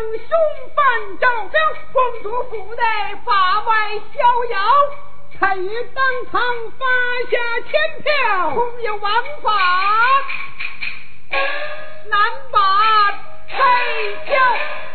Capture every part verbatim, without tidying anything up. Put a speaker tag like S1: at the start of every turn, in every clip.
S1: 凶犯赵彪，公主府内法外逍遥，太爷当堂发下签票，空有王法，难把推销。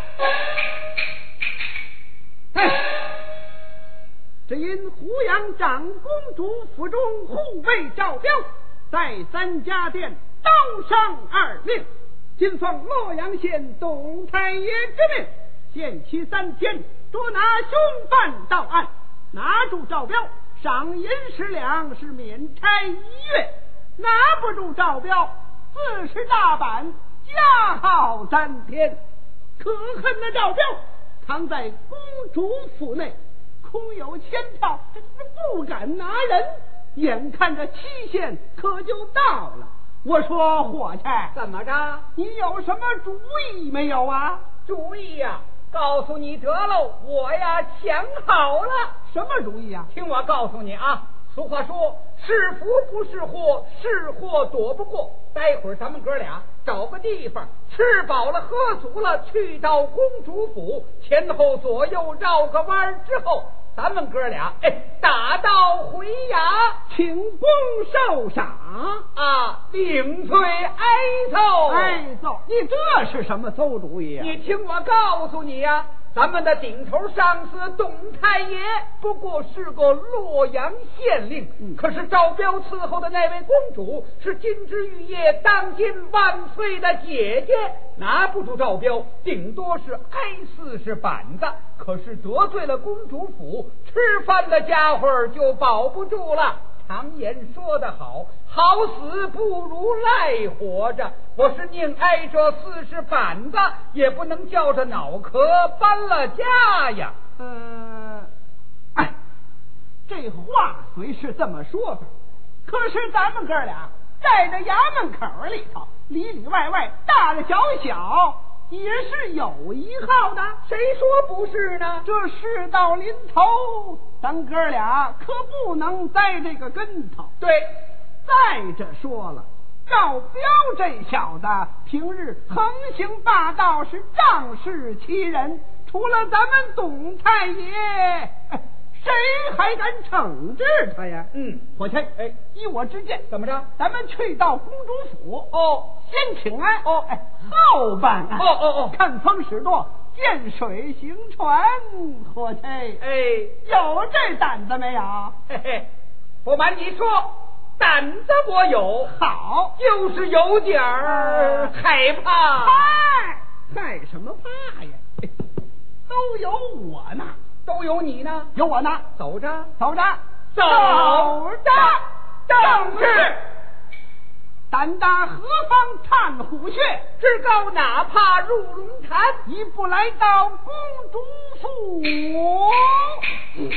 S1: 哎，只因湖阳长公主府中护卫赵彪，再三加殿刀伤二命，今奉洛阳县董太爷之命，限期三天捉拿凶犯到案，拿住赵彪赏银十两，是免差一月；拿不住赵彪，四十大板，加号三天。可恨的赵彪藏在公主府内，空有签票，不敢拿人。眼看着期限可就到了，我说伙计，
S2: 怎么着？
S1: 你有什么主意没有啊？
S2: 主意呀、啊，告诉你得喽，我呀想好了。
S1: 什么主意啊？
S2: 听我告诉你啊，俗话说，是福不是祸，是祸躲不过。待会儿咱们哥俩找个地方，吃饱了喝足了，去到公主府，前后左右绕个弯之后，咱们哥俩哎打道回衙，
S1: 请功受赏
S2: 啊，领罪挨揍。
S1: 挨揍！你这是什么馊主意啊？
S2: 你听我告诉你呀、啊，咱们的顶头上司董太爷不过是个洛阳县令、嗯、可是赵彪伺候的那位公主是金枝玉叶当今万岁的姐姐，拿不住赵彪，顶多是挨四十板子，可是得罪了公主府，吃饭的家伙就保不住了。常言说得好，好死不如赖活着。我是宁挨着四十板子，也不能叫着脑壳搬了家呀。
S1: 呃，哎，这话虽是这么说法，可是咱们哥俩在这衙门口里头，里里外外大大小小也是有一号的。
S2: 谁说不是呢？
S1: 这事到临头，咱哥俩可不能栽这个跟头。
S2: 对，
S1: 再者说了，赵彪这小子平日横行霸道，是仗势欺人，除了咱们董太爷，谁还敢惩治他呀？
S2: 嗯，
S1: 伙计，哎，依我之见，
S2: 怎么着？
S1: 咱们去到公主府
S2: 哦，
S1: 先请安
S2: 哦，
S1: 哎，后办案
S2: 哦哦哦，
S1: 看风使舵，见水行船。伙计，
S2: 哎，
S1: 有这胆子没有？
S2: 嘿嘿，不瞒你说，胆子我有，
S1: 好，
S2: 就是有点儿害怕。
S1: 害害什么怕呀？都有我呢。
S2: 都有你呢，
S1: 有我呢。
S2: 走着，
S1: 走着，
S2: 走
S1: 着，
S2: 正是。
S1: 胆大何方探虎穴，
S2: 志高哪怕入龙潭，
S1: 一步来到公主府。嗯、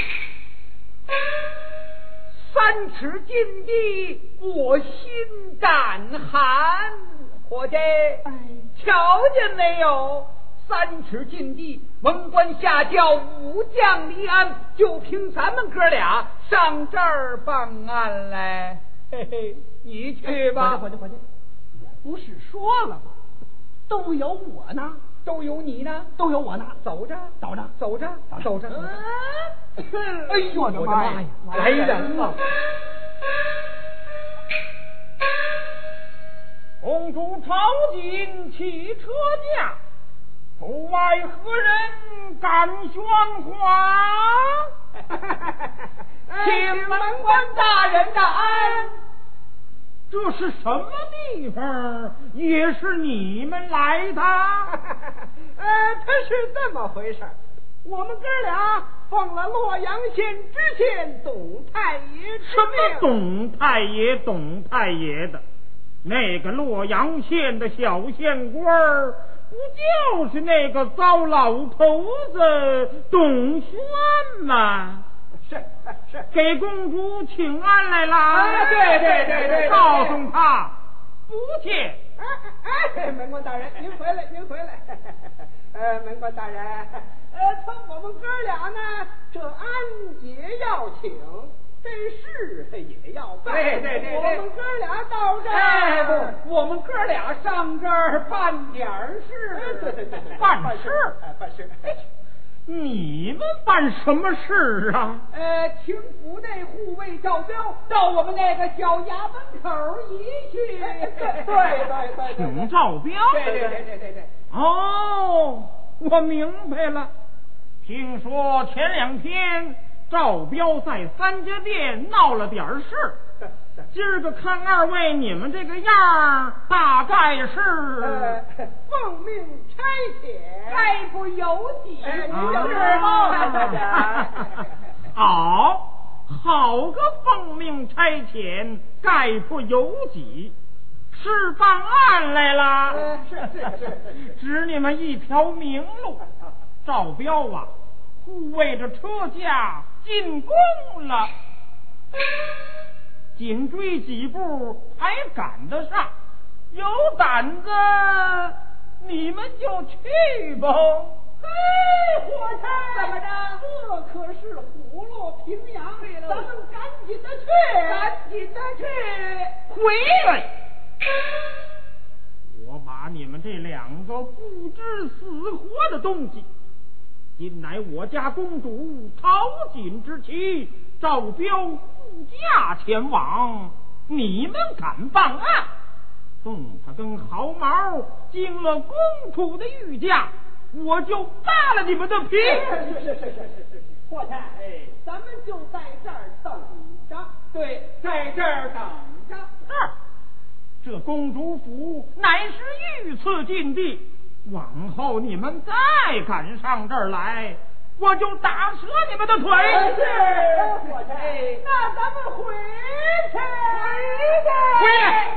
S2: 三尺禁地，我心胆寒。伙计，
S1: 哎，
S2: 瞧见没有？三尺禁地，文官下轿，武将离鞍，就凭咱们哥俩上这儿办案来。嘿嘿，你去吧。
S1: 伙计，伙计，我不是说了吗？都有我呢，
S2: 都有你呢，
S1: 都有我呢。
S2: 走着，
S1: 走着，
S2: 走着，走着。
S1: 哎呦，我的妈呀！
S2: 来人了！
S3: 公主朝觐起车驾，府外何人敢喧哗？
S2: 请门官大人的安。
S3: 这是什么地方？也是你们来的？
S1: 呃，他是这么回事，我们哥俩奉了洛阳县知县董太爷之
S3: 什么董太爷？董太爷的那个洛阳县的小县官儿，不就是那个糟老头子董宣吗？
S1: 是是，
S3: 给公主请安来了。
S2: 啊，对对对对，
S3: 告诉他不见。
S1: 哎哎，门官大人，您回来，您回来。呃，门官大人，呃，从我们哥俩呢，这安也要请。 这事也要办。
S2: 对对对对，
S1: 我们哥俩到这儿，
S2: 哎不，我们哥俩上这儿办点儿事。
S1: 哎对对对对，
S3: 办事，
S1: 哎办事。
S3: 你们办什么事啊？
S2: 呃，请府内护卫赵彪到我们那个小衙门口一去。
S1: 对对对对，
S3: 请赵彪。
S2: 对对对对对对。
S3: 哦，我明白了。听说前两天赵彪在三家店闹了点事，今儿个看二位你们这个样儿，大概是、
S1: 呃、奉命差遣，
S2: 太不由己。
S1: 哎，您
S3: 啊
S1: 就是嘛。
S3: 好，好个奉命差遣，概不由己，是办案来了。
S1: 呃是是是是，
S3: 指你们一条明路。赵彪啊，护卫着车驾进宫了，紧追几步还赶得上，有胆子你们就去吧。
S1: 嘿，火柴，
S2: 怎么着？
S1: 这可是虎落平阳，咱们赶紧的去，
S2: 赶紧的去，
S3: 回来！我把你们这两个不知死活的东西，今乃我家公主曹锦之妻赵彪护驾前往，你们敢办案，送他跟毫毛进了公主的御驾，我就扒了你们的皮。
S1: 是是是是是是，火柴，哎，咱们就在这儿等着。
S2: 对，在这儿等着。
S3: 这儿，这公主府乃是御赐禁地，往后你们再敢上这儿来，我就打折你们的腿。
S1: 是，火柴，那咱们回去，
S3: 回来，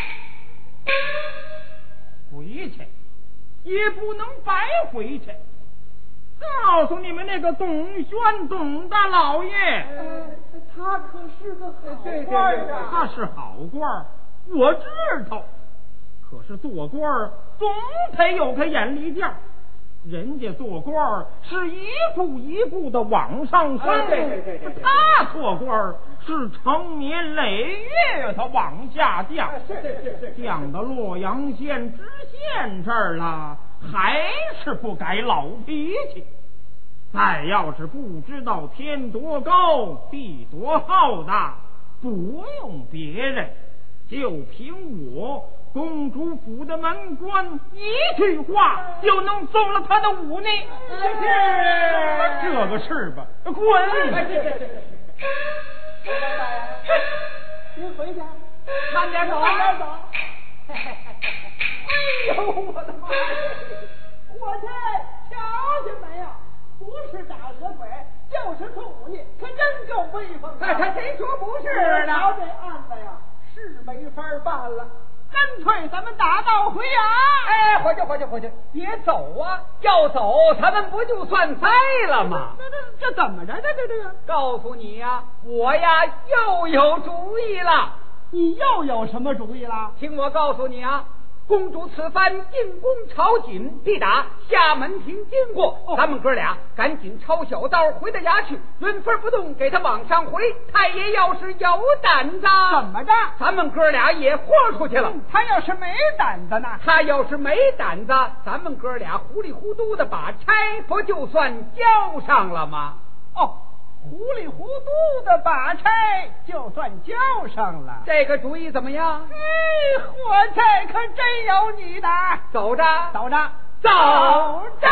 S3: 回去也不能白回去。告诉你们那个董宣董大老爷，
S1: 呃，他可是个好官儿啊。
S3: 他是好官儿，我知道。可是做官儿总得有个眼力劲儿，人家做官儿是一步一步的往上升，
S2: 啊对对对对对
S3: 他做官儿是成年累月的往下降，
S1: 是是是是，
S3: 降到洛阳县知县这儿了，还是不改老脾气。再要是不知道天多高地多厚的，不用别人，就凭我公主府的门官一句话就能松了他的忤逆。
S1: 是
S3: 这个是吧？滚！
S1: 是是是是，大爷，您回去，
S2: 慢点走，
S1: 慢点走。哎呦，我的妈呀！火柴，瞧见没有？不是打折腿，就是送忤逆，可真够威风的。
S2: 哎，他谁说不是
S1: 瞧
S2: 呢？
S1: 这案子呀，是没法办了，干脆咱们打道回衙。
S2: 哎，回去回去回去，别走啊！要走，咱们不就算栽了吗？
S1: 这这这怎么着？这这这个，
S2: 告诉你呀、啊，我呀又有主意了。
S1: 你又有什么主意了？
S2: 听我告诉你啊，公主此番进宫朝觐，必打厦门亭经过。哦、咱们哥俩赶紧抄小道回到衙去，原封不动给他往上回。太爷要是有胆子，
S1: 怎么着？
S2: 咱们哥俩也豁出去了。
S1: 嗯、他要是没胆子呢？
S2: 他要是没胆子，咱们哥俩糊里糊涂的把差不就算交上了吗？
S1: 哦。糊里糊涂的把差就算交上了，
S2: 这个主意怎么样？
S1: 哎，火柴可真有你的！
S2: 走着，
S1: 走着，
S2: 走着。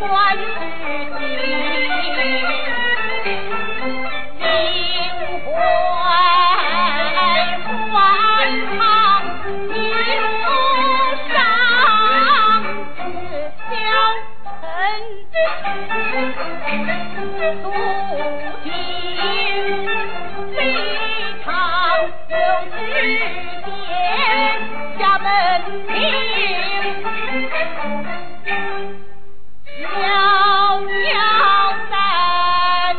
S4: 关于你，灵魂欢唱一路上，却消沉，素净非常有之间家门庭。遥遥三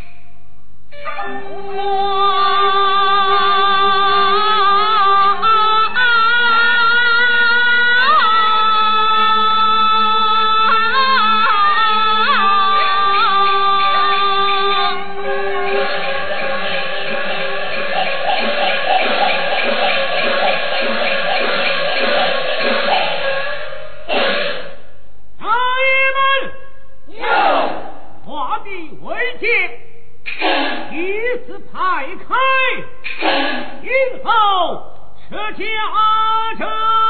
S1: 一字排开，今后设家阵。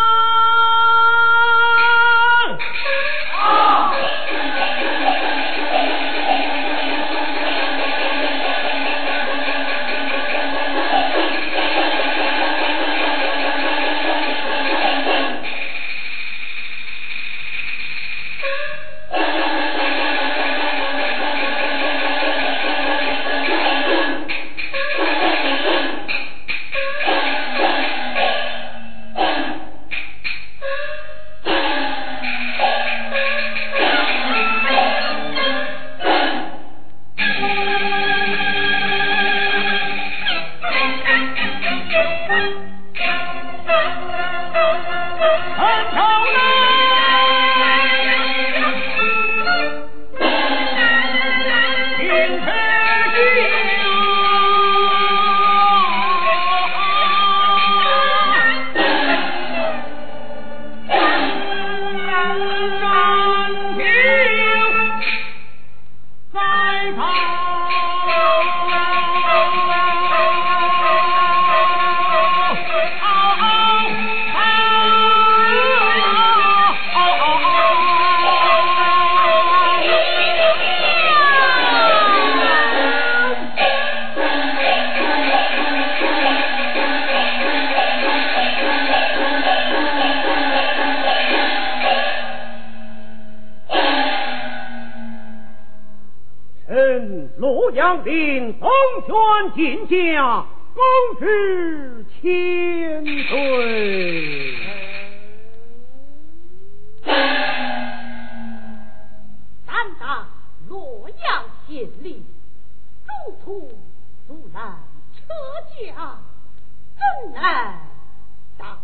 S1: 啊！洛阳令封权进家，公之千岁。
S4: 担当洛阳县令，中途阻拦车驾，怎奈当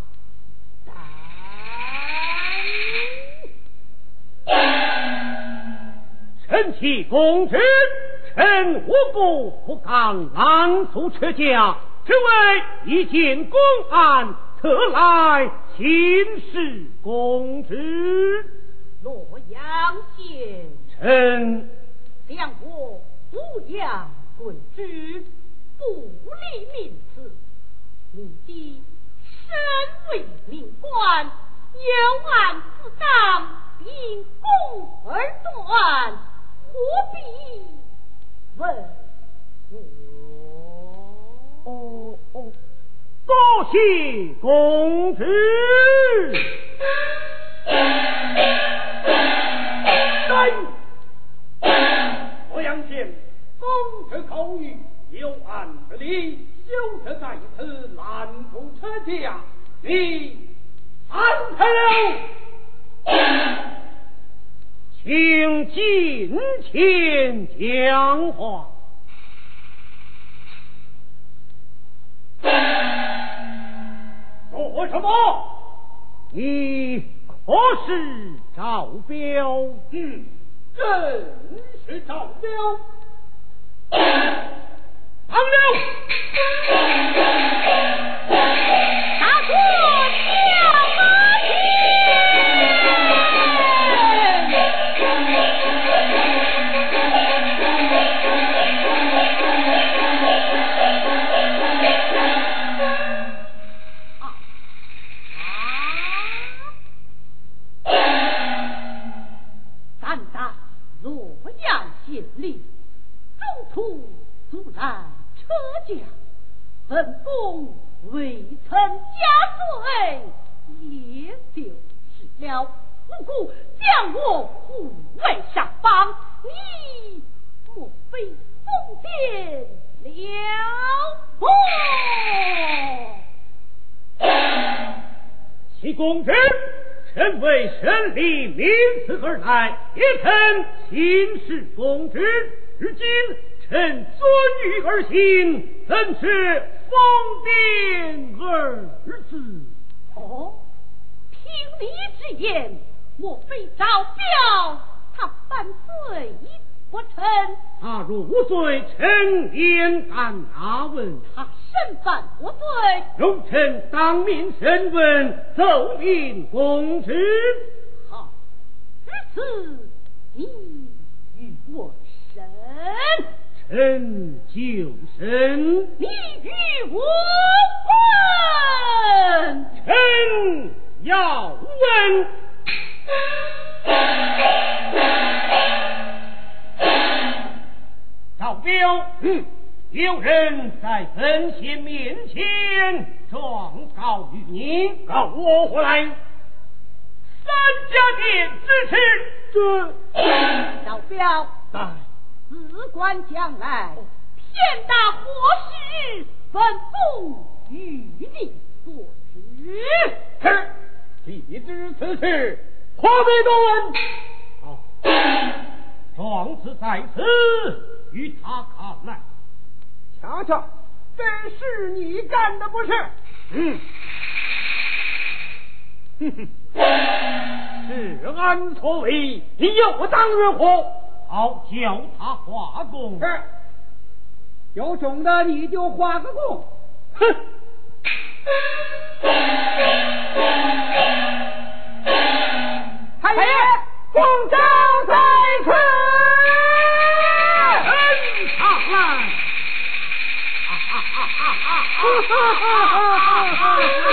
S1: 臣启公之，臣无故不敢拦阻车驾，只为一件公案，特来请示公之。
S4: 洛阳县
S1: 臣
S4: 两国不扬贵之，不理民此，你既身为命官，有案自当，因公而断，何必问我？
S1: 哦哦，多谢公之。洛阳县公车口谕，有案之理，休车在此拦住车驾，你安排了，请近前讲话。说什么？你可是赵彪？嗯，正是赵彪。唐刘，
S4: 大哥下马前，胆大洛阳县令，中途阻拦车驾，本宫未曾加罪，也就是了。无故将我护卫上榜，你莫非疯癫了么？
S3: 启公之，臣为审理民此而来，也曾亲视公之。如今臣遵谕而行，怎是疯癫二字？
S4: 哦，听你之言，莫非招标他犯罪不成？
S3: 他若无罪，臣焉敢拿问？
S4: 他身犯何罪？
S3: 容臣当面审问，奏明公之。
S4: 好，如此，你与我审。
S3: 臣就审。
S4: 你与我问。
S3: 臣要问。赵彪，嗯，有人在本县面前状告于你，告我回来。三家店支持。
S4: 这赵彪，
S3: 在
S4: 此关将来，天大祸事，本宫与你所知。
S3: 是，既知此事，何必多问？好，状子在此，与他看来。
S1: 瞧瞧，这是你干的不是？
S3: 嗯，哼哼，是俺所为，你又当如何？好，叫他画工。
S1: 是，有种的你就画个工。
S3: 哼！
S1: 太爷，奉诏在此。
S3: 臣上来。哈哈哈哈哈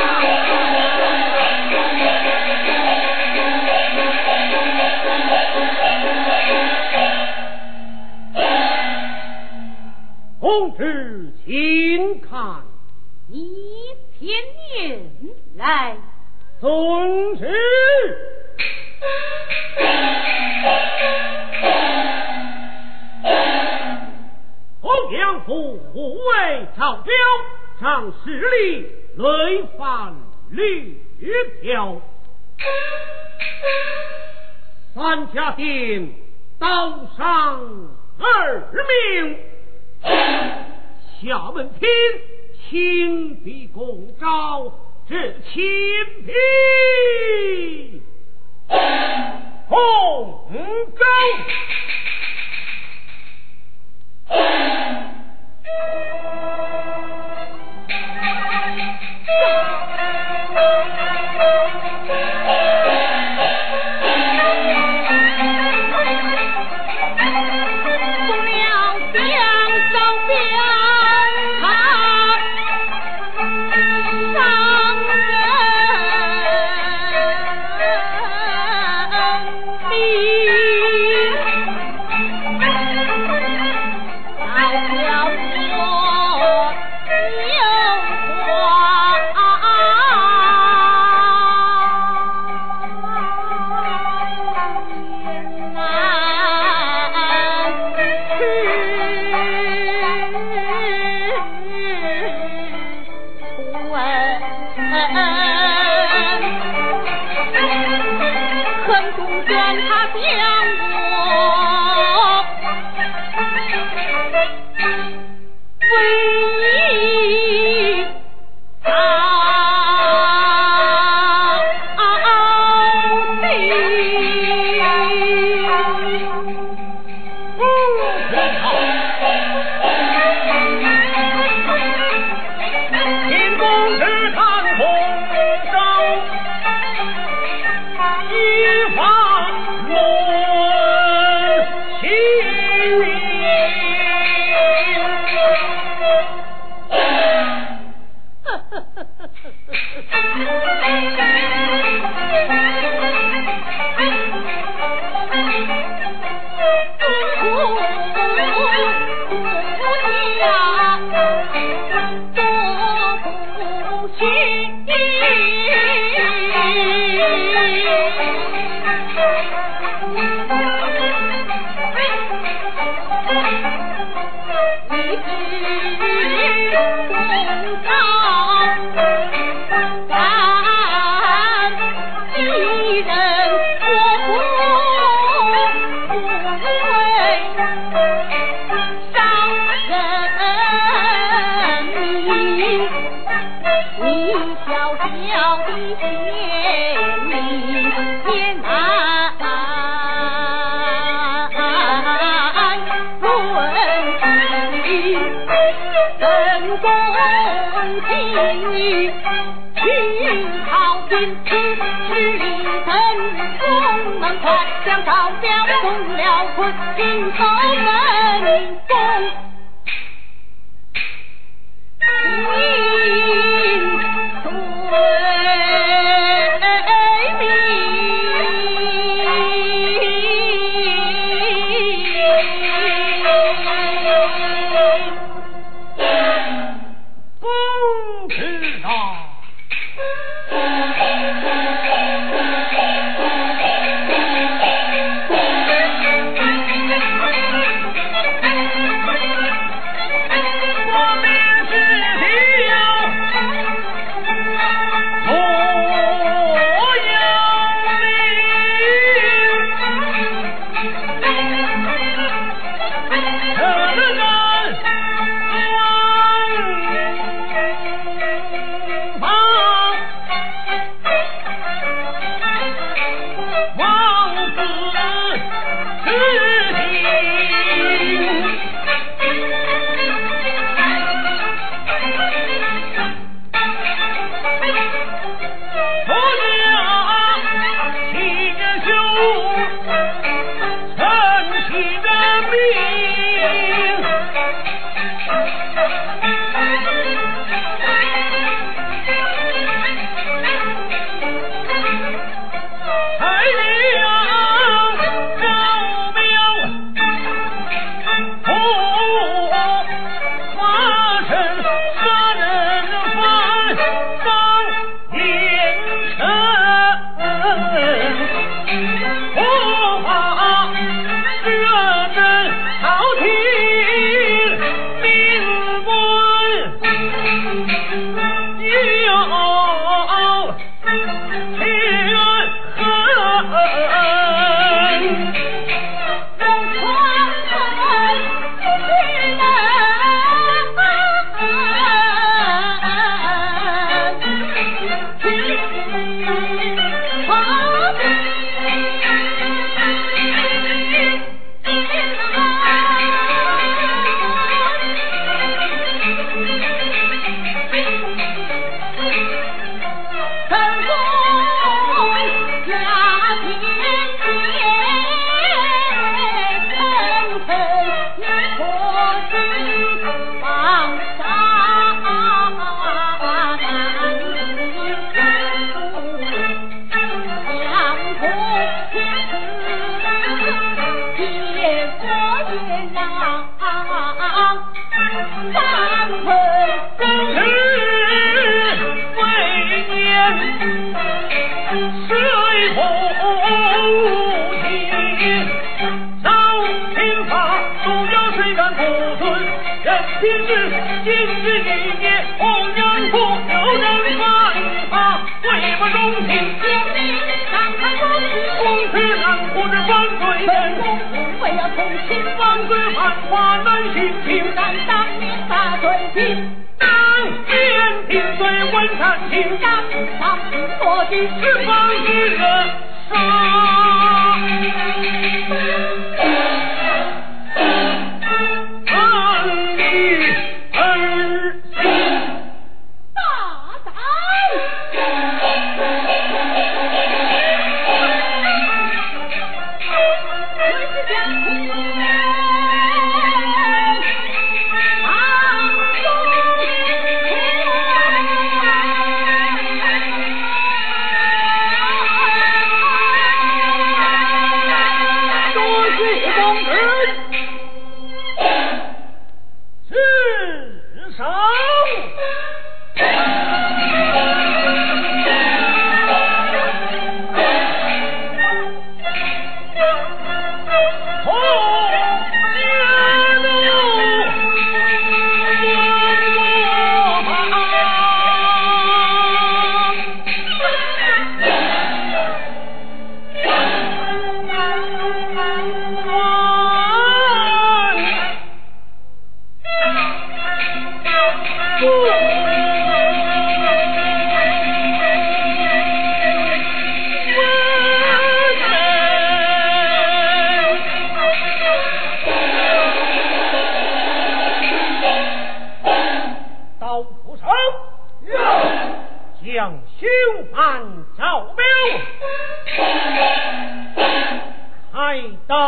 S3: 公子，请看，
S4: 你前面来。
S3: 遵旨。欧阳府护卫赵彪上十里累犯绿条，三家店刀伤二名，下门天请笔公招，这亲笔公招。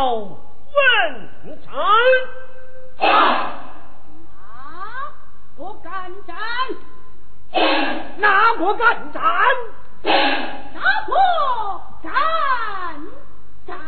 S5: 问斩。
S4: 哪个敢斩？
S1: 哪个敢斩？
S4: 哪个敢斩？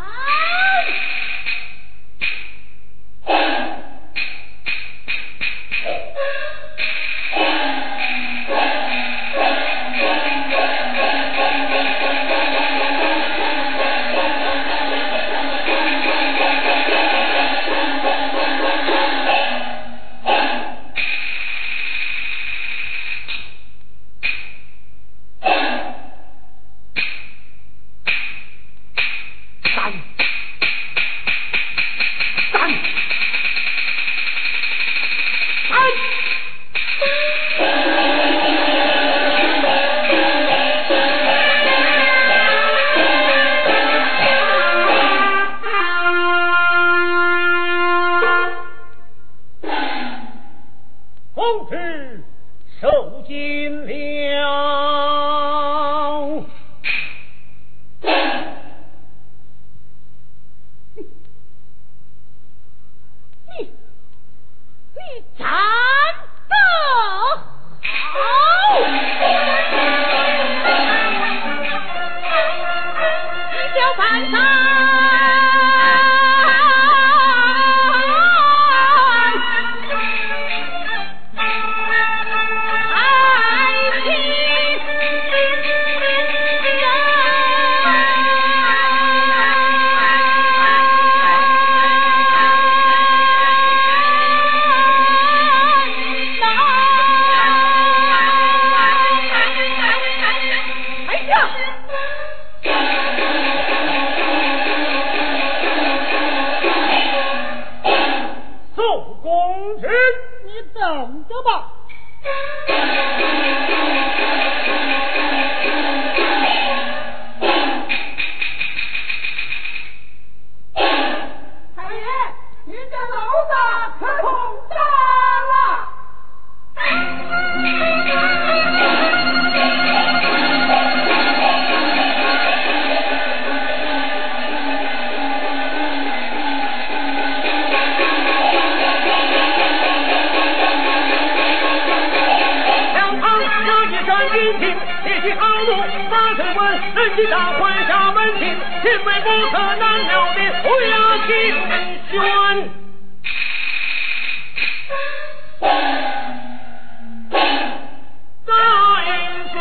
S5: 同志受尽了。
S4: 你你站得好，你就办上。
S1: 等着吧。
S2: 太爷，您这篓子可空大了。
S5: 八成问人机大换下门庭，天为不可难了的不要清轩。再罪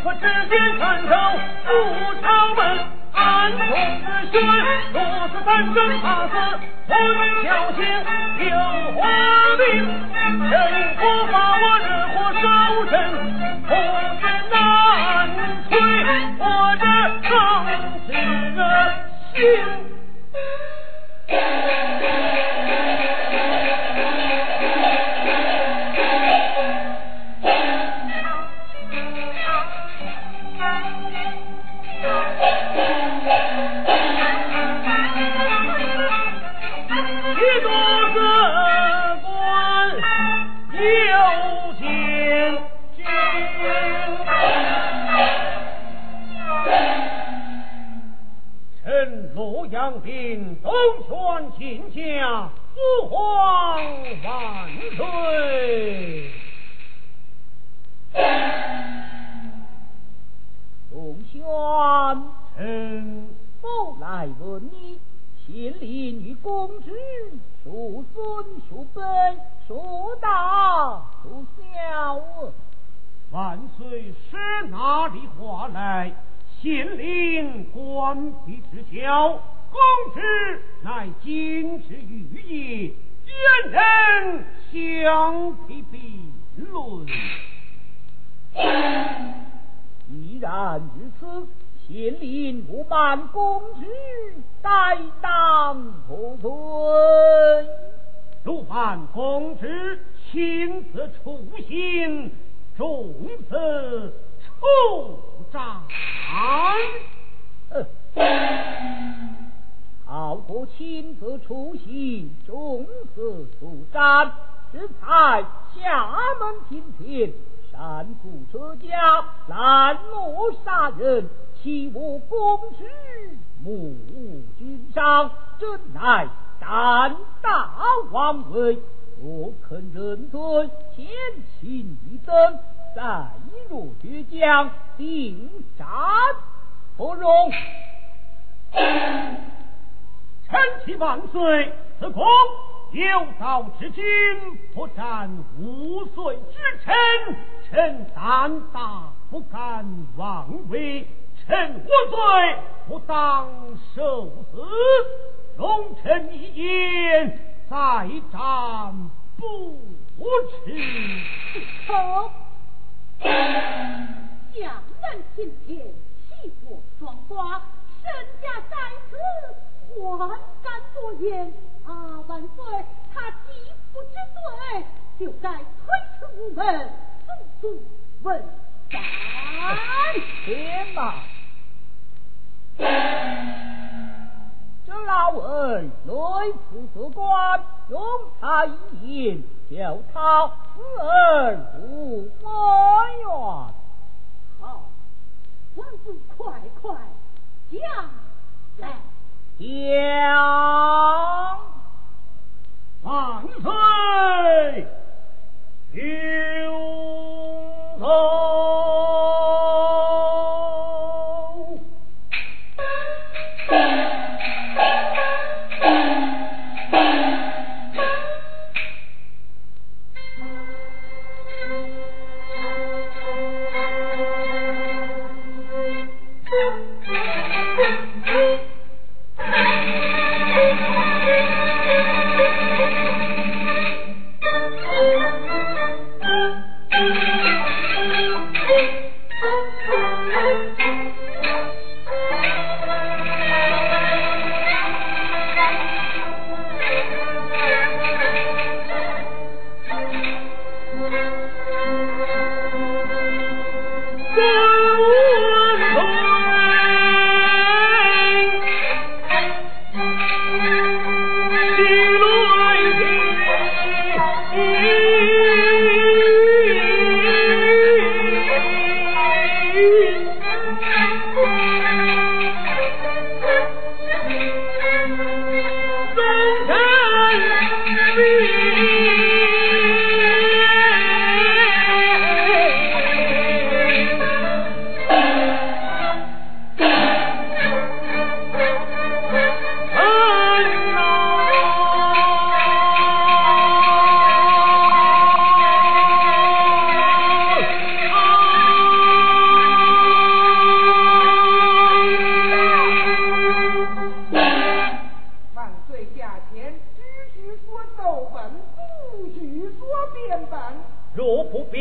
S5: 我只见看守不朝门，暗中自宣，若是单身怕死，混小心有花名。人不把我日火烧身，不知难摧我这刚直心。洛阳兵东宣秦家，父皇万岁！
S2: 东宣，
S5: 臣
S2: 后来问你，秦陵与公之孰孙孰辈孰大孰小？
S5: 万岁是哪里话来？县令官比之小，公之乃今之御也，见人相提并论。
S2: 既然如此，县令不瞒公之，该当何罪？
S5: 如犯公之亲自处刑，重自处斩。
S2: 好过亲自出席，重自处斩，这才厦门庭前擅自车驾，拦路杀人，欺我公之目无君上，真乃胆大妄为。若肯认罪，前情一增，再入绝江，定斩不容。
S5: 臣启万岁，此公有道之君，不斩无罪之臣，臣胆大不敢妄为，臣无罪，不当受死。容臣一言，再斩不迟。
S4: 好，江南庭前气魄壮挂，身家在此，还敢多言？啊，万岁，他既不知罪，就该推出午门，速速问斩。
S2: 天马，这老儿累此色官，用他一言，叫他死而不埋怨。
S4: 好，王子快快讲来。
S2: 讲
S5: 万岁，有奏。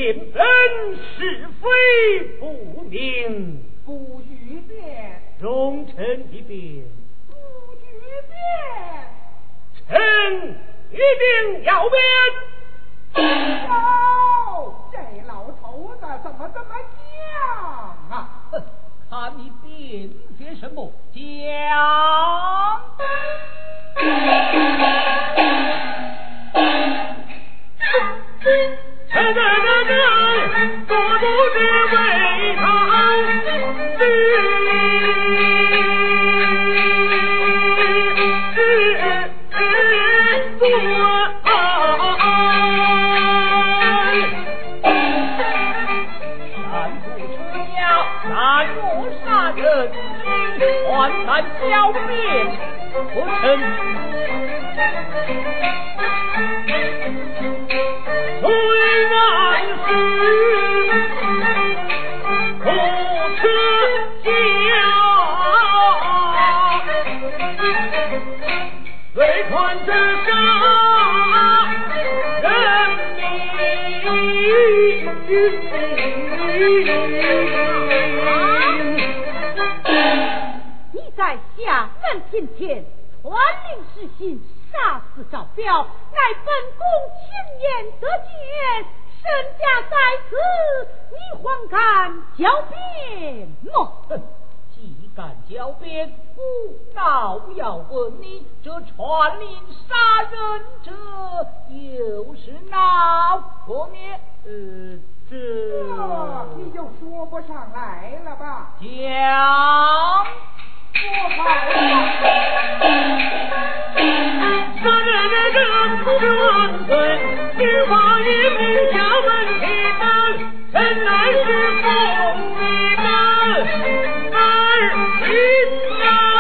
S5: 见人是非不明，
S2: 不许变，
S5: 容臣一辩，
S2: 不许变，
S5: 臣一定要变。
S2: 哟，这老头子怎么这么犟啊？
S5: 哼，看你辩些什么？讲。臣臣臣臣，多不知为他知知做善不出家，难若杀人，还敢狡辩，不成？虽然是不持家，为传之杀人民。
S4: 你在下门庭前传令实行，杀死赵彪，乃本宫亲眼得见，身家在此，你还敢狡辩么？
S5: 既敢狡辩，不倒要问你，这传令杀人者又是哪个呢？呃，这
S2: 你就说不上来了吧？
S5: 讲。
S2: 不好了！
S5: 杀人的人不是万岁，军法一命下门提灯，臣乃是奉你们而行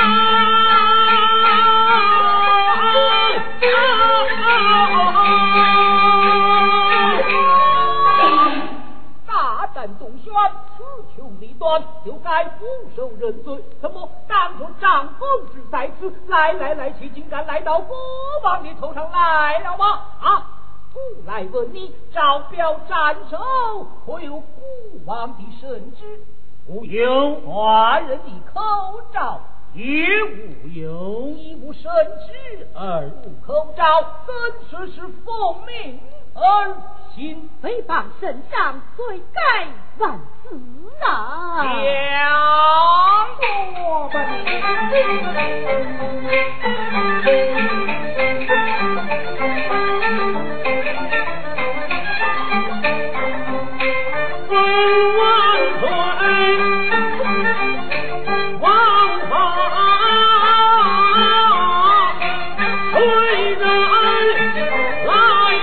S5: 大胆动宣，雌雄离端，就该俯首认罪。怎么当初长公之在此，来来来去，竟敢来到国王的头上来了吗？啊！故来问你，赵彪斩首，可有国王的圣旨？无有。华人的口诏也无有。一无圣旨，二无口诏，怎说是奉命而行？
S4: 诽谤圣上，罪该万死啊！
S5: 讲
S2: 说吧
S5: 问万岁，王法虽然来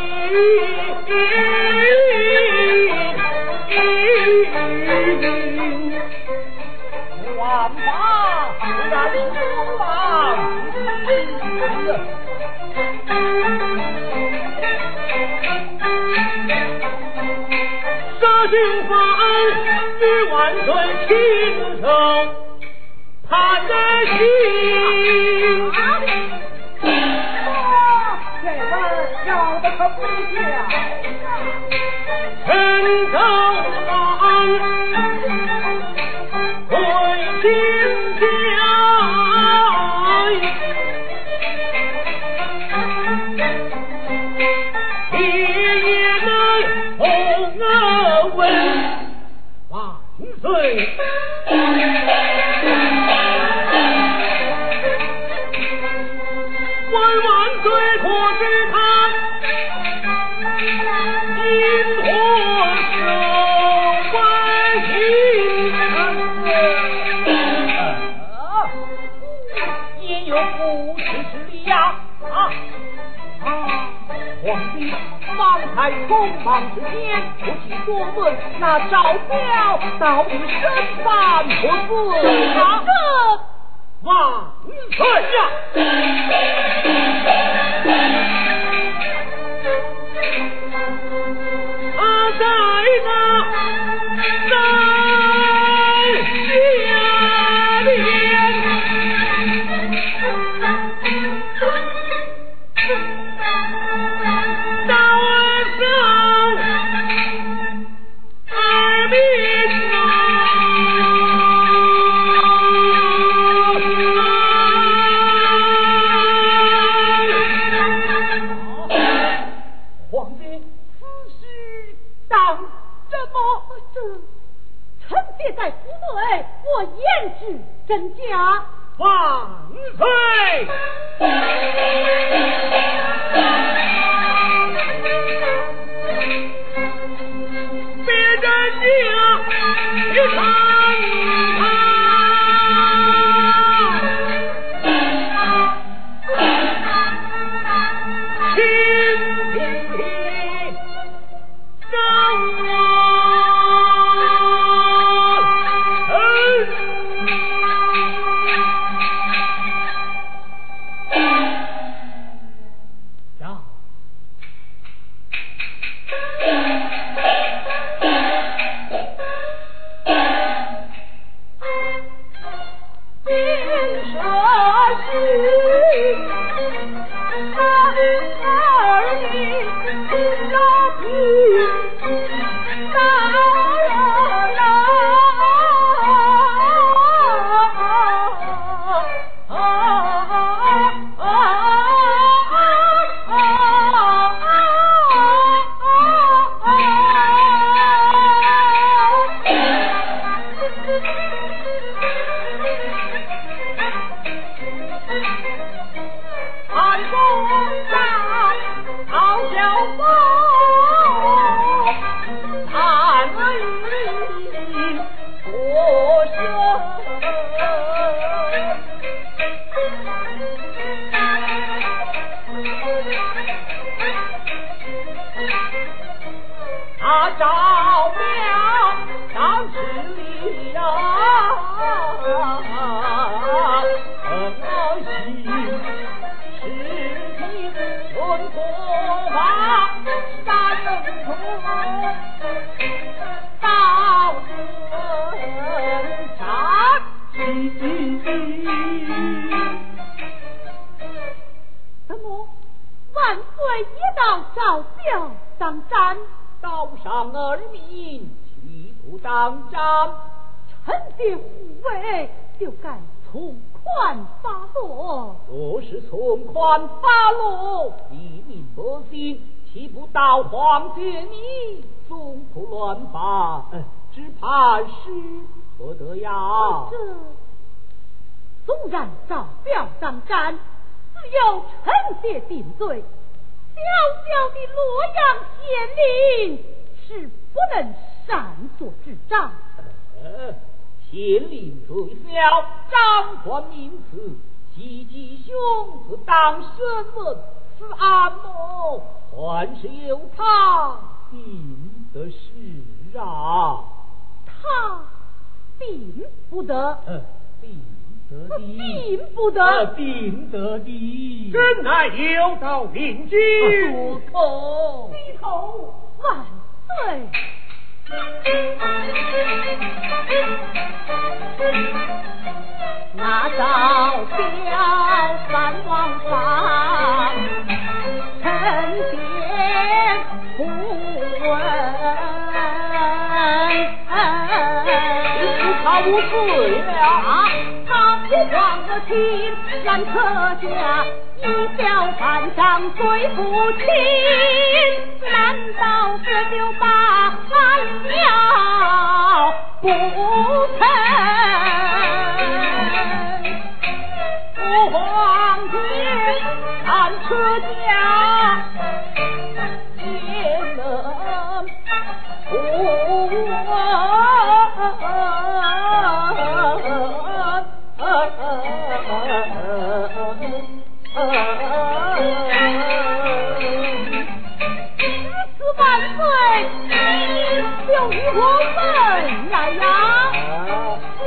S5: 你，王法虽然出王。杀军犯与万岁亲手判的刑。
S2: 这味儿要的可不小。
S5: 臣奏王回京家，爷爷能同儿问万岁。万万岁托之他，因我手为情，也有不耻之理呀！啊啊！皇帝方才匆忙之间，不去多问那赵彪到底身犯何罪啊？万岁呀！他在那山下边，到晚上
S4: 别在府内，我言之真假。
S5: 万岁！别人家一场
S2: 皇姐你纵图乱发，只怕使不得呀。
S4: 这纵然招标当斩，只有臣妾定罪，小小的洛阳县令是不能擅作主张。
S2: 呃，县令最小，长官名次，吉吉兄自当审问，此案谋。还是由他定的事啊，
S4: 他定不得，
S2: 呃，定得的，
S4: 定不得，
S2: 呃，定得的，
S5: 真乃有道明君，
S2: 住口，
S4: 低头万岁。那招标三王上，臣妾不闻。
S2: 他无罪了，
S4: 他不忘了情，然可下一表半上对不清，难道这就罢了不成？我皇天看车家也能不此万岁，就与我们来呀！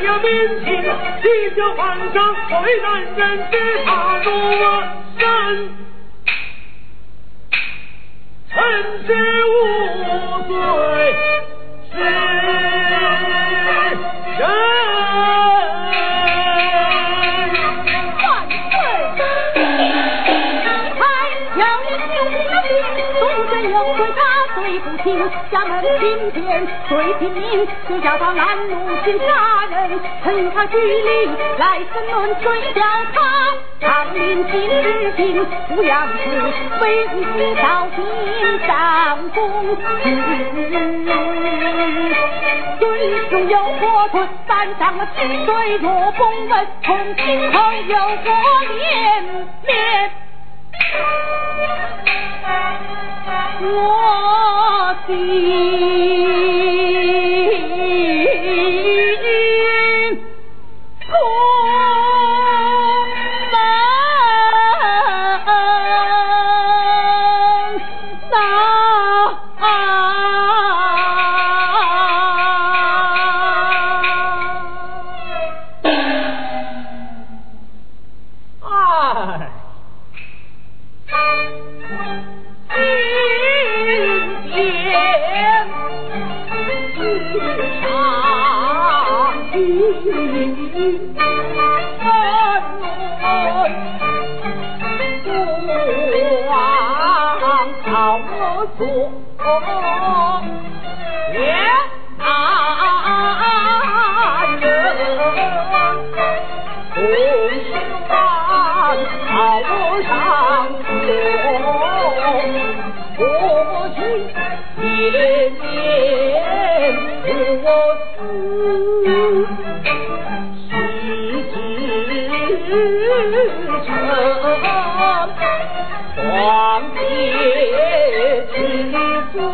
S5: 呀民情，地就犯上为难人之他入我身，臣是无罪是人。
S4: 有罪他罪不轻，衙门今天对平民，就叫他拦路去杀人，趁他拘礼来审论追剿他。长命今日平，不养子，为吾到庭上公尊兄有火吞，犯上了治水若崩门，从今后有过连绵。我的公门
S2: 哎。
S4: 做连安人，同乡好上座，过去年年我思，时至成皇帝之作，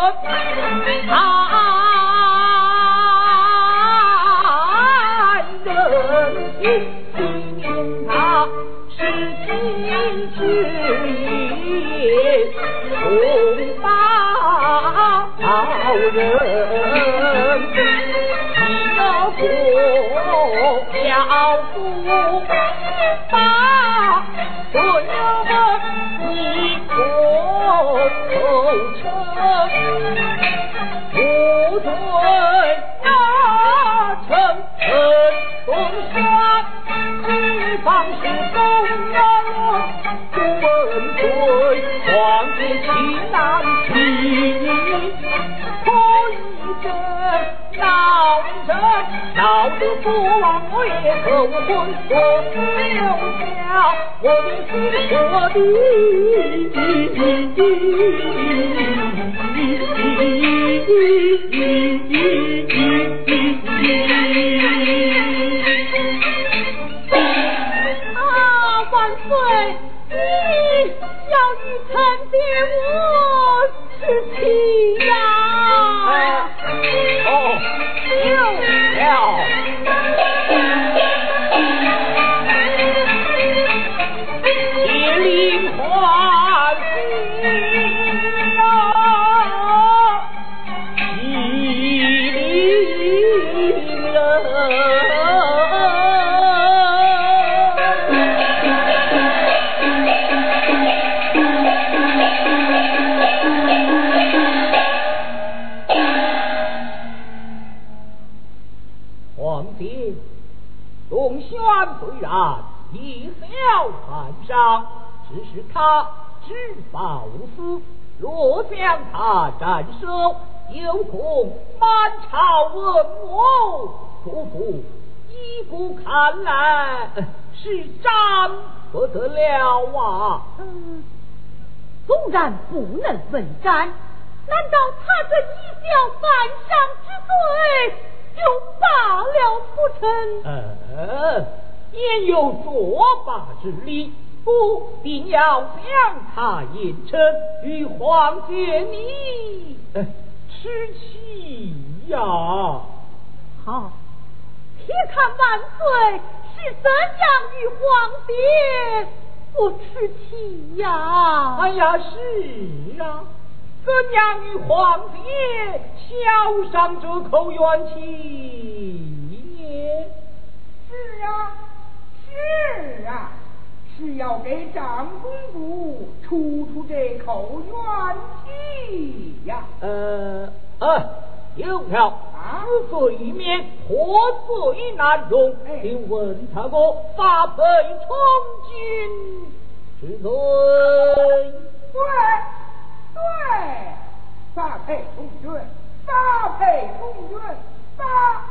S4: 安人心，听他是今之言，同胞人，你要过要不把所有你我口称，不对那成臣东山，西方是东人，不问罪，皇帝岂难替？可以这闹人闹得国王我也头昏，我只有叫我的是我的啊，万岁！你要与臣别我是妻呀！
S2: 哦，有了。铁林欢喜啊，喜临人。皇帝，龙轩虽然一小犯上，只是他知法无私，若将他斩首，有功满朝文武，夫妇依古看来是斩不得了啊！
S4: 嗯，纵然不能问斩，难道他这一小犯上之罪就罢了不成？
S2: 呃，焉有作罢之理？不，定要将他引称与皇姐你呃吃气呀！
S4: 好，且看万岁是怎样与皇爹不吃气呀？
S2: 哎呀，是啊，怎样与皇爹消上这口怨气？
S1: 长公主出出这口怨气呀。
S2: 呃呃，有条
S1: 啊，
S2: 此罪免，何罪难容？
S1: 哎
S2: 请问他个发配充军之罪？
S1: 对对，发配充军，发配充军，发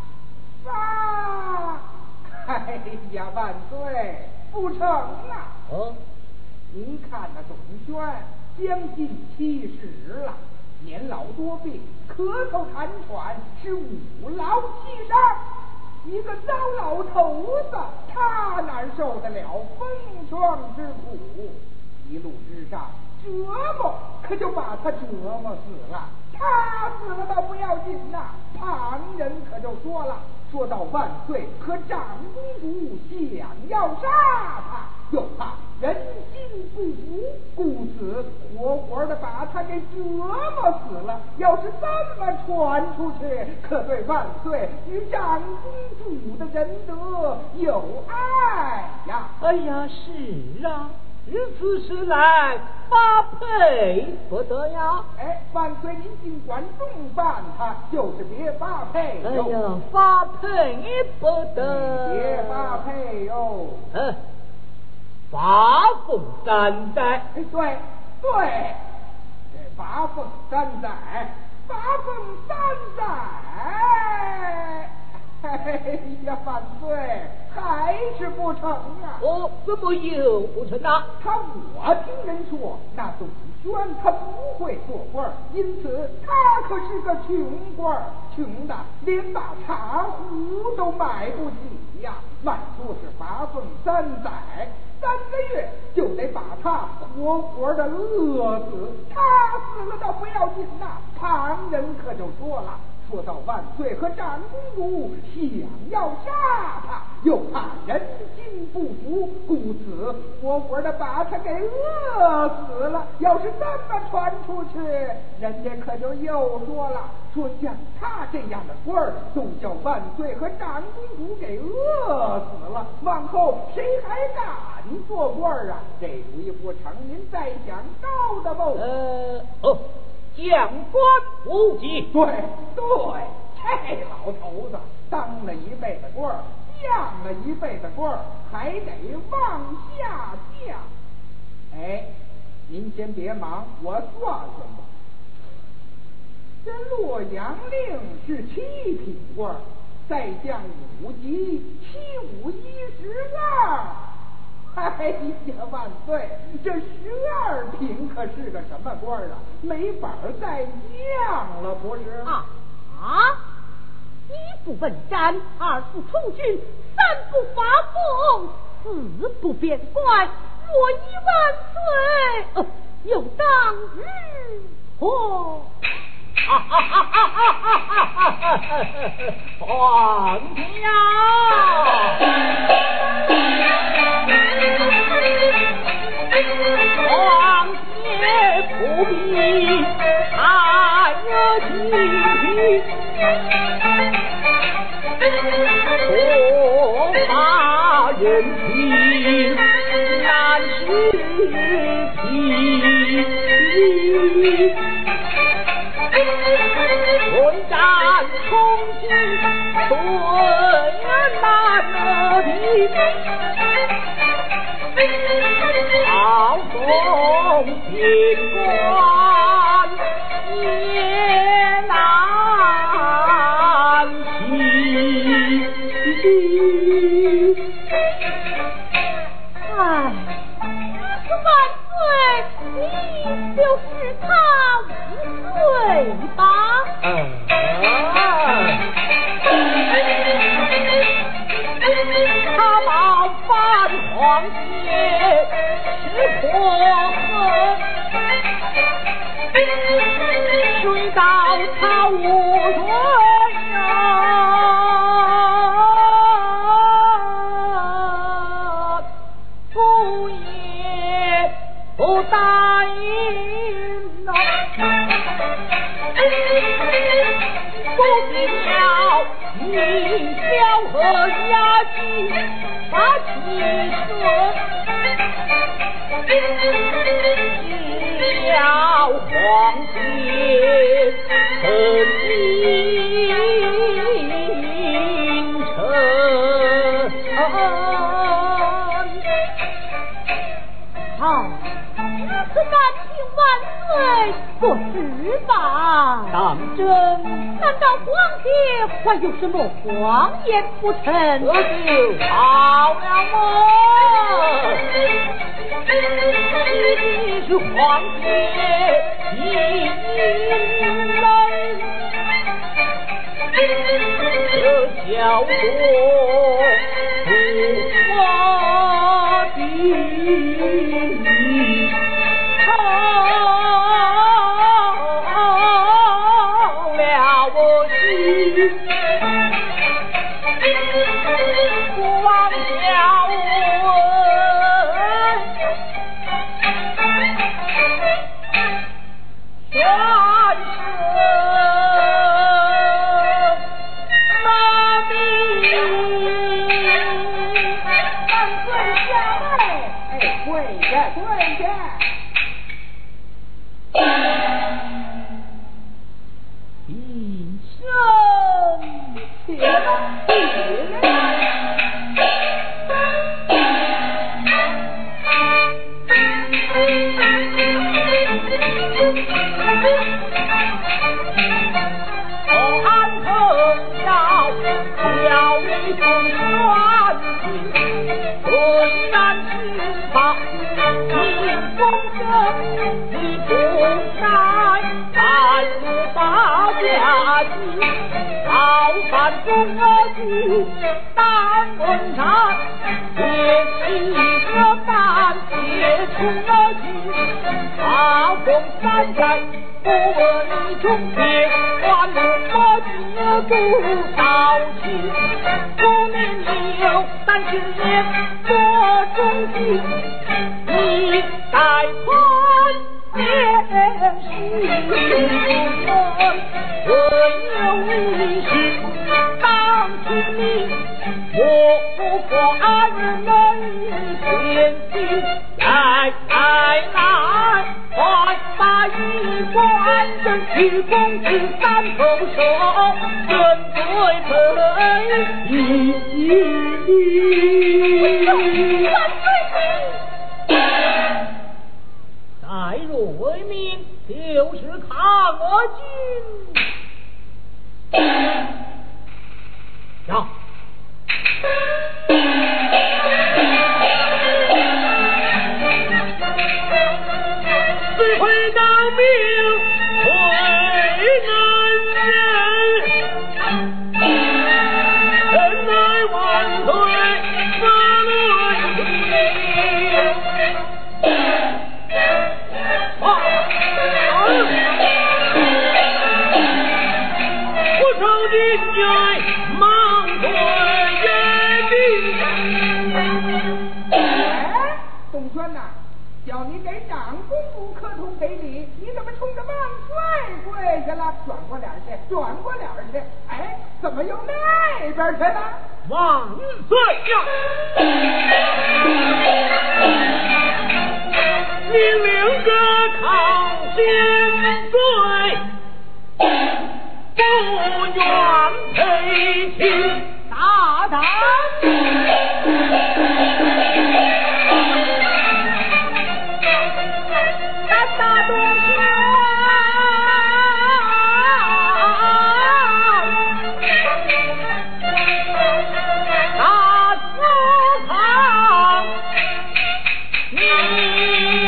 S1: 发，哎呀，万岁，不成啊！
S2: 哦，
S1: 您看那董宣将近七十了，年老多病，咳嗽痰喘，是五劳七伤。一个糟老头子，他哪受得了风霜之苦？一路之上折磨，可就把他折磨死了。他死了倒不要紧呐，旁人可就说了，说到万岁和长公主想要杀他，又怕人心不服，故此活活的把他给折磨死了。要是这么传出去，可对万岁与长公主的仁德有碍呀！
S2: 哎呀，是啊，如此时来，发配不得呀！
S1: 哎，万岁您尽管重办他，就是别发配
S2: 哎
S1: 哟。
S2: 呀，发配不得，
S1: 别发配哟。
S2: 嗯，发奉三载。
S1: 哎，对对，这发奉三载，发奉三载。哎呀，万岁，还是不成啊！
S2: 哦，怎么又不成啊？
S1: 他我听人说，那董宣他不会做官儿，因此他可是个穷官儿，穷的连把茶壶都买不起呀。慢说是罚俸三载，三个月就得把他活活的饿死。他死了倒不要紧呐，旁人可就说了。说到万岁和长公主想要杀他，又怕人心不服，故此活活的把他给饿死了。要是这么传出去，人家可就又说了，说像他这样的官儿，都叫万岁和长公主给饿死了，往后谁还敢做官儿啊？这主意不成，您再想高的不？
S2: 呃，哦。将官无忌，
S1: 对对，这老头子当了一辈子官儿，降了一辈子官儿，还得往下降。哎，您先别忙，我算算吧。这洛阳令是七品官儿，再降五级，七五一十二。哎呀，万岁！这十二品可是个什么官啊？没法再降了，不是？
S4: 啊啊！一不问斩，二不充军，三不发俸，四不贬官。若一万岁，呃，又当如何？
S2: 哈哈哈哈哈哈哈哈！皇天皇爷不必太急，我怕人情难视体。混战冲击，寸难得平。好风天官也难平。
S4: 哎，这万岁，你就是他无罪吧？
S2: 嗯。他冒犯皇爷是祸恨，谁道他无罪啊？不也不答应啊！不必了你萧何压境把其顺， 小皇帝臣君臣。
S4: 好，这南京万岁不是吧？
S2: 当真？
S4: 难道皇帝还有什么谎言不成？
S2: 这就好了么？你是皇帝一人，这叫做不花的当文山，别起个半别出了去，大风山寨不问你中天，万路我绝不到去。不免你有三十年多中计，你待宽免许，唯有你是当君命，我不过二人天地。来来来，快把衣冠整，去公子三头手，针对配。再若为民，就是抗俄军。呀！
S5: 谁会当命为难人？人乃万岁发论题。啊！我受的罪忙对眼的。
S1: 哎，董宣呐，叫你给长公主磕头赔礼，你怎么冲着万岁跪下了？转过脸去，转过脸去，哎，怎么又那边去了？
S5: 万岁呀！命令个抗先罪，不愿赔情。
S2: 大胆！胆大多凶！大司抗你！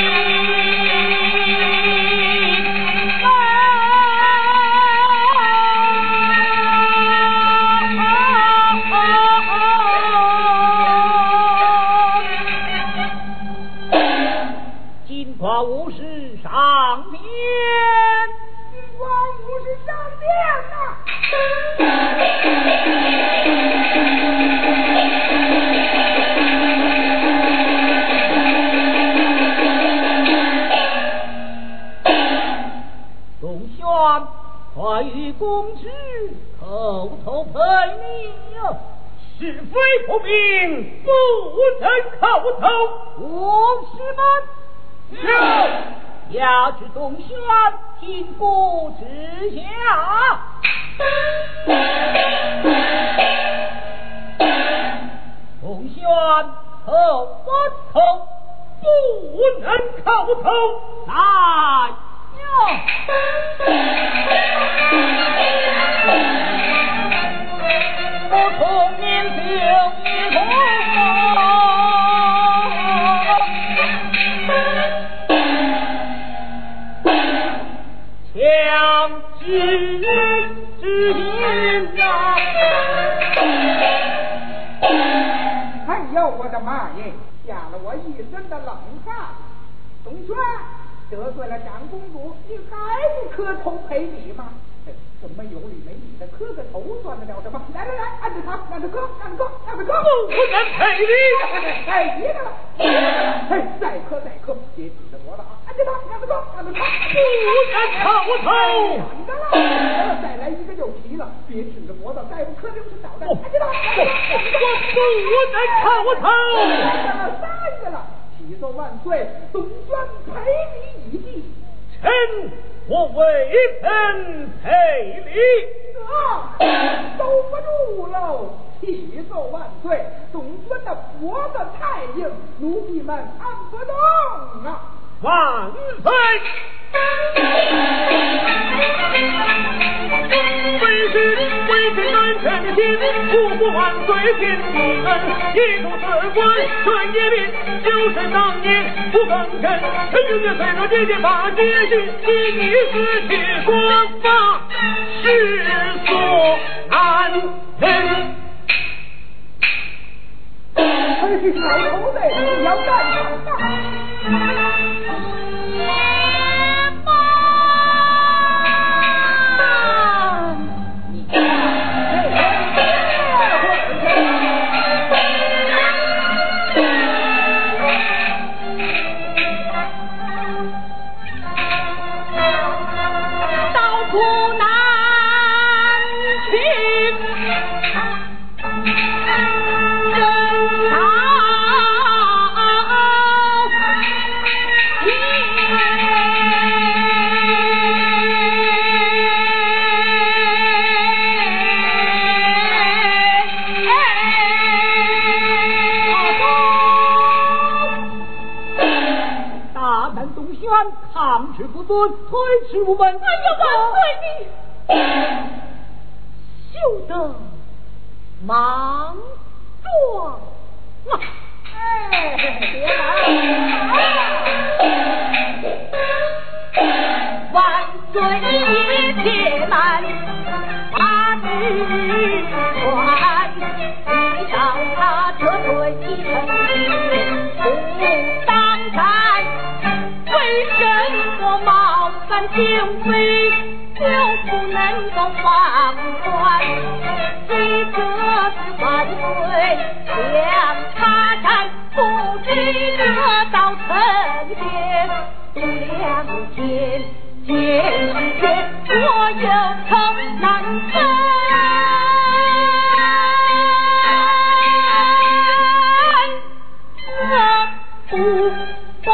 S2: 金瓜武士上殿，
S1: 金瓜武士上殿呐！
S2: 董宣，快与公子口头赔礼呀！
S5: 是非不明，不能叩头。
S2: 我师们要知东轩听不知下。东轩口不口，
S5: 不能叩头。
S2: 来呀！不从年就一同强之之心呐！
S1: 哎呦，我的妈耶！吓了我一身的冷汗。董轩得罪了长公主，你还不磕头赔礼吗？这么有理没理的，磕个头算得了什么？来来来，按着他，让他磕，让他磕，让他磕！
S5: 不能赔礼，
S1: 太急了，哎，再磕再磕，别指着脖子啊！按着他，让他磕，让他磕！
S5: 不能叩头。
S1: 想着了，再来一个就齐了，别指着脖子，再不磕就是脑袋。按着他，
S5: 我不能叩头。
S1: 来了，三个了，启奏万岁，董宣赔礼已毕。
S5: 臣我为臣赔礼。
S1: 啊，收不住喽！启奏万岁，董宣的脖子太硬，奴婢们按不动啊！
S5: 万岁！为是为是南臣的心，不负万岁天地恩，一同辞官传业命，就是当年不更正，陈永年随着姐姐把接续，一女死去国法，世所安人。
S1: 还是小头子，你要干什么？
S2: 抗旨不遵，推迟无门。哎
S4: 呀，万岁你休得莽撞啊！
S1: 哎，别
S4: 来！万岁你且慢，把旨传，你让他撤退一成军，不当战。为什么冒犯行为就不能够放宽？这个是万岁将他战，不知得到成天，度两天见世间，我有仇难分。不把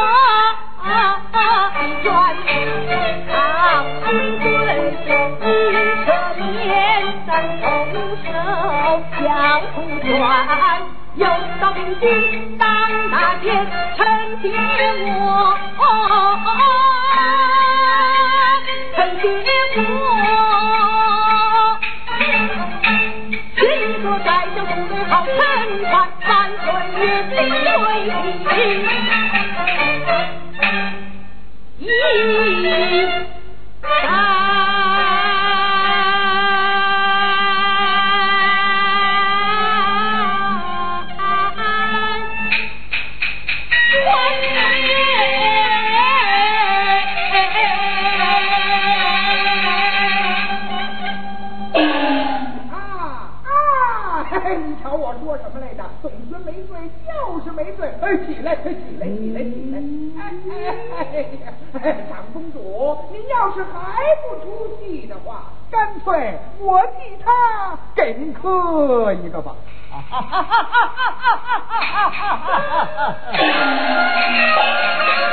S4: 转抗军队，一车面三头手要出转，有道明君当大殿，臣爹我，臣爹我，今个在这部队好臣官，万岁也必为一
S1: 你瞧我说什么来着？董宣没罪，就是没罪。哎，起来，起来，起来，起来！哎哎哎呀，长公主，您要是还不出戏的话，干脆我替他给您磕一个吧。哈哈哈哈哈哈哈哈哈哈！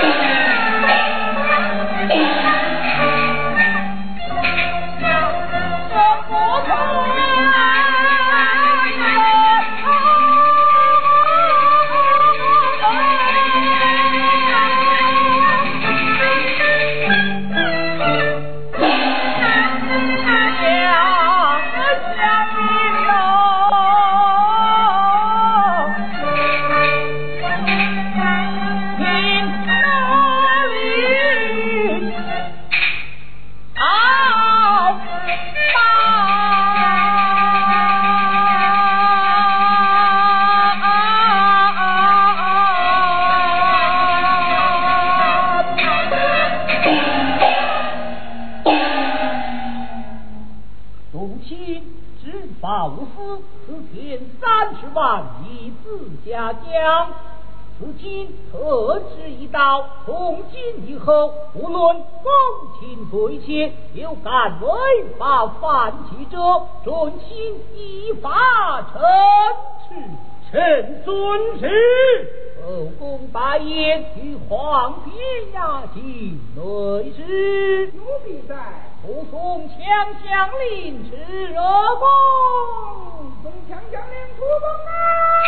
S2: 此今特制一刀，从今以后，无论公卿罪愆，有敢违法犯纪者，准心依法惩治。
S5: 臣遵旨。
S2: 后宫大宴与皇帝押进内室，
S1: 奴婢在。
S2: 护送强将领至热宫，
S1: 送强将领出宫啊！